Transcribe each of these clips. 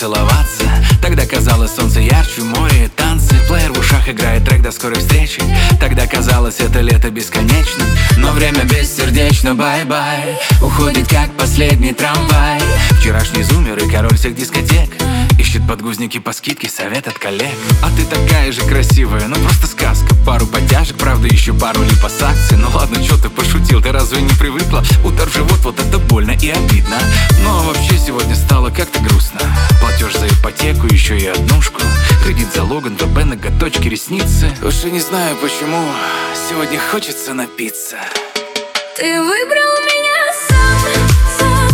целоваться. Тогда казалось, солнце ярче, море и танцы. Плеер в ушах играет трек до скорой встречи. Тогда казалось, это лето бесконечно. Но время бессердечно, бай-бай. Уходит как последний трамвай. Вчерашний зумер и король всех дискотек ищет подгузники по скидке, совет от коллег. А ты такая же красивая, ну просто сказка. Пару подтяжек, правда еще пару липосакций. Ну ладно, чё ты пошутил, ты разве не привыкла? Удар в живот, вот это больно и обидно. Но вообще сегодня стало как-то грустно. Платеж за ипотеку, еще и однушку. Кредит за Логан, ВБ, ноготочки, ресницы. Уж и не знаю почему, сегодня хочется напиться. Ты выбрал меня сам,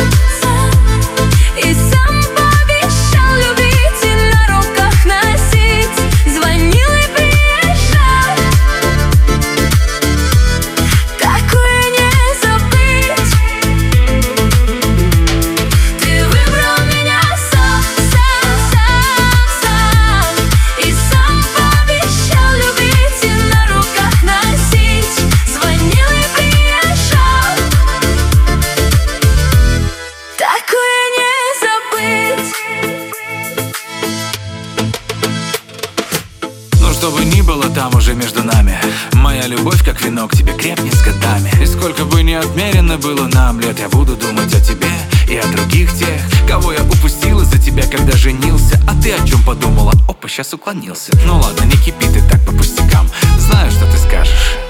и сам пообещал любить и на руках носить. Звонил и приезжал, такое не забыть. Ты выбрал меня сам, и сам пообещал любить и на руках носить. Звонил и приезжал, такое не забыть. Но что бы ни было там уже между нами, моя любовь как вино к тебе крепнет с годами. И сколько бы ни отмерено было нам лет, я буду думать о тебе и о других тех, кого я упустил из-за тебя, когда женился. А ты о чем подумала? Опа, сейчас уклонился. Ну ладно, не кипи ты так по пустякам. Знаю, что ты скажешь.